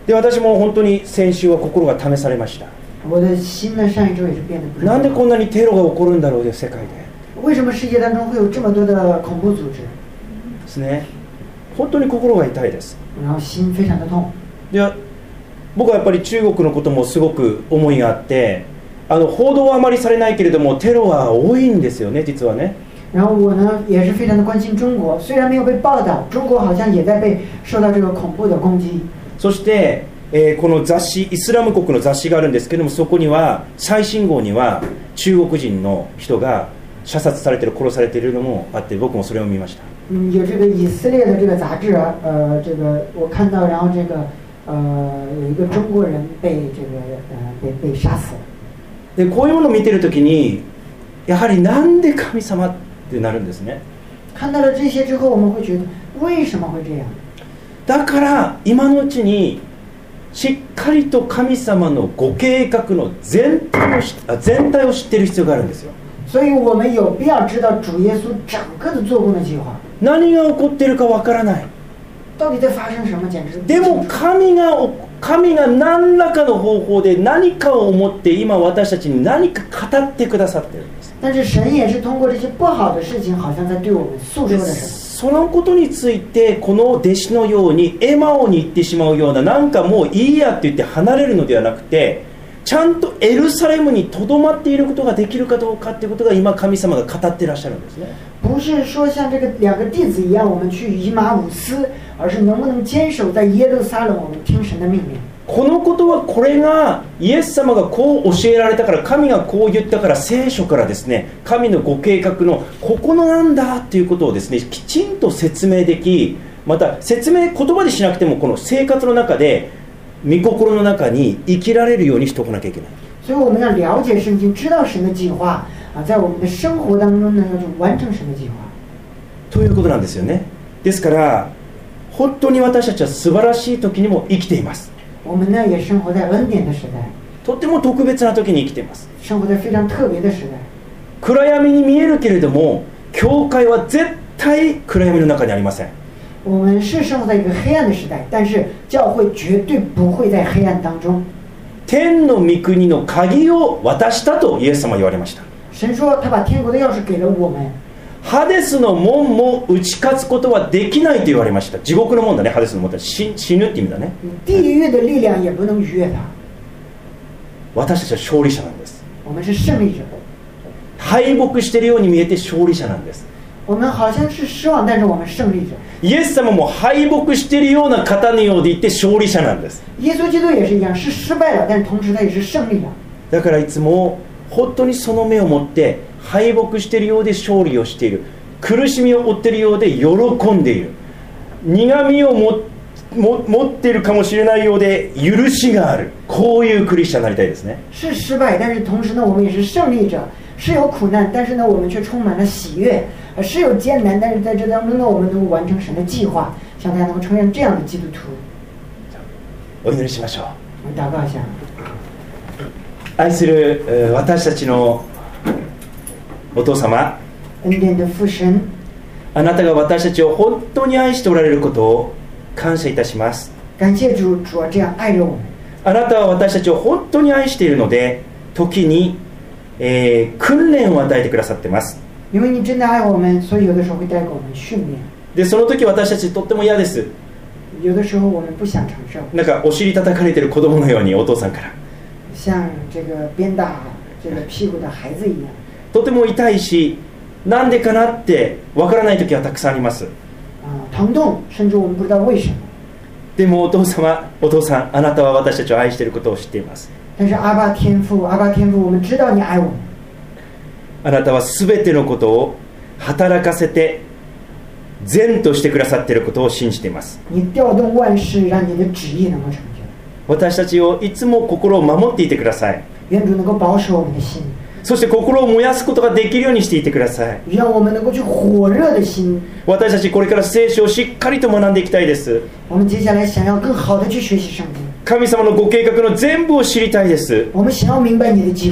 で、私も本当に先週は心が試されました。 我的心呢，上一周也是变得不是。 なんでこんなにテロが起こるんだろうという世界で。 为什么世界当中会有这么多的恐怖组织？ ですね。本当に心が痛いです。 然后心非常的痛。 で、僕はやっぱり中国のこともすごく思いがあって、報道はあまりされないけれどもテロは多いんですよね、実はね。 然后我呢也是非常的关心中国，虽然没有被报道，中国好像也在被受到这个恐怖的攻击。 そして、この雑誌、イスラム国の雑誌があるんですけども、そこには最新号には中国人の人が射殺されてる、殺されているのもあって、僕もそれを見ました。 有这个以色列的这个杂志啊，这个我看到，然后这个有一个中国人被这个被杀死了。 で、こういうものを見てるときに、やはりなんで神様ってなるんですね。 看到了这些之后，我们会觉得为什么会这样？ だから今のうちにしっかりと神様のご計画の全体を知っている必要があるんですよ。 所以我们有必要知道主耶稣整个的做工的计划。 何が起こっているかわからない。 到底在发生什么？简直。 でも神が何らかの方法で何かを思って今私たちに何か語ってくださっているんです。 但是神也是通过这些不好的事情，好像在对我们诉说着什么。 そのことについてこの弟子のようにエマオに行ってしまうような、なんかもういいやって言って離れるのではなくて、ちゃんとエルサレムにとどまっていることができるかどうかっていうことが今神様が語っていらっしゃるんですね。 不是说像这个两个弟子一样，我们去以马忤斯，而是能不能坚守在耶路撒冷，我们听神的命令。 このことは、これがイエス様がこう教えられたから、神がこう言ったから、聖書からですね、神のご計画のここのなんだっていうことをですね、きちんと説明でき、また説明言葉でしなくてもこの生活の中で御心の中に生きられるようにしておかなきゃいけない。 所以我们要了解圣经，知道神的计划啊，在我们的生活当中呢，要去完成神的計划。 ということなんですよね。ですから本当に私たちは素晴らしい時にも生きています。 我们呢也生活在恩典的時代。 とても特別な時に生きています。 生活在非常特別的時代。 暗闇に見えるけれども、教会は絶対暗闇の中にありません。 我们是生活在一个黑暗的时代，但是教会绝对不会在黑暗当中。 天の御国の鍵を渡したとイエス様は言われました。 神说他把天国的钥匙给了我们。 ハデスの門も打ち勝つことはできないと言われました。地獄の門だね、ハデスの門って死ぬって意味だね。 地狱的力量也不能逾越它。 私たちは勝利者なんです。 我们是胜利者。 敗北しているように見えて勝利者なんです。 我们好像是失望，但是我们胜利者。 イエス様も敗北しているような方のようでいて勝利者なんです。 耶稣基督也是一样，是失敗了，但是同时他也是胜利了。 だからいつも本当にその目を持って敗北しているようで勝利をしている、苦しみを負っているようで喜んでいる、苦みを持っているかもしれないようで許しがある、こういうクリスチャンになりたいですね。 是失败，但是同时呢，我们也是胜利者。是有苦难，但是呢，我们却充满了喜悦；是有艰难，但是在这当中呢，我们能够完成神的计划，希望大家能够成为这样的基督徒。 お祈りしましょう。 我们祷告一下。 愛する私たちのお父様、 恩典的父神， あなたが私たちを本当に愛しておられることを感謝いたします。 感謝主，主啊这样爱着我们。 あなたは私たちを本当に愛しているので、時に訓練を与えてくださっています。 因为你真的爱我们，所以有的时候会带给我们训练。 でその時私たちとっても嫌です。 有的时候我们不想承受。 なんかお尻叩かれてる子供のように、お父さんから。 像这个鞭打这个屁股的孩子一样。 とても痛いし、なんでかなってわからない時はたくさんあります。 疼痛，甚至我们不知道为什么。 でもお父さん、あなたは私たちを愛していることを知っています。 但是阿爸天父，我们知道你爱我们。 あなたはすべてのことを働かせて善としてくださっていることを信じています。 你调动万事，让你的旨意能够成就。 私たちをいつも心を守っていてください。 愿主能够保守我们的心。 そして心を燃やすことができるようにしていてください。 让我们能够去火熱的心。 私たちこれから聖書をしっかりと学んでいきたいです。 我们接下来想要更好的去学习聖經。 神様のご計画の全部を知りたいです。 我们想要明白你的計劃。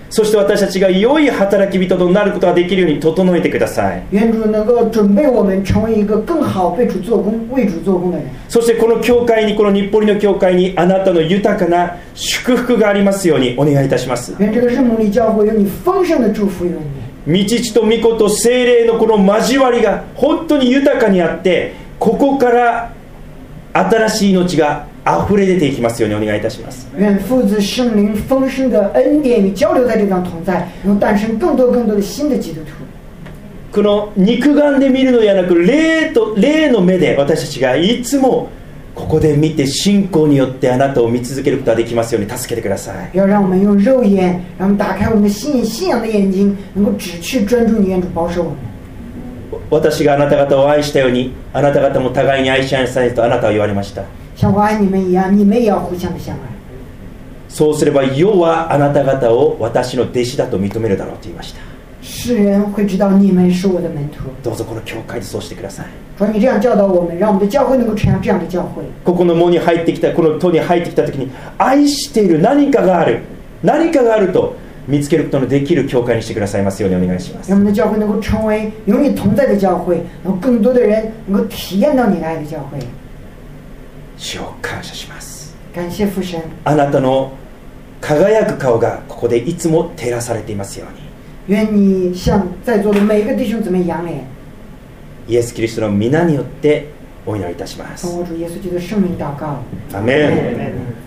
そして私たちが良い働き人となることができるように整えてください。 愿主能够准备我们成为一个更好为主做工的人。 そしてこの教会に、この日暮里の教会にあなたの豊かな祝福がありますようにお願いいたします。 愿这个日暮里教会有你丰盛的祝福有你。 御父と御子と聖霊のこの交わりが本当に豊かにあって、ここから新しい命が溢れ出ていきますようにお願いいたします。 愿父子圣灵丰盛的恩典与交流在这地方同在，能诞生更多的新的基督徒。 この肉眼で見るのではなく、霊の目で私たちがいつもここで見て、信仰によってあなたを見続けることができますように助けてください。 要让我们用肉眼，让我们打开我们的信仰的眼睛，能够只去专注你，愿主保守我们。 私があなた方を愛したように、あなた方も互いに愛し合いなさいとあなたは言われました。 像我爱你们一样，你们也要互相的相愛。 そうすれば世はあなた方を私の弟子だと認めるだろうと言いました。 世人会知道你们是我的门徒。 どうぞこの教会でそうしてください。 主，你这样教导我们，让我们的教会能够成为这样的教会。 ここの門に入ってきた、この戸に入ってきた時に、愛している何かがあると見つけることのできる教会にしてくださいますようにお願いします。 让我们的教会能够成为有你同在的教会，然后更多的人能够体验到你的爱的教会。 主を感謝します。 感謝父神。 あなたの輝く顔がここでいつも照らされていますように。 愿你像在座的每一个弟兄姊妹仰脸。 イエス・キリストの皆によってお祈りいたします。 奉我主耶稣基督的圣名祷告。 アメン。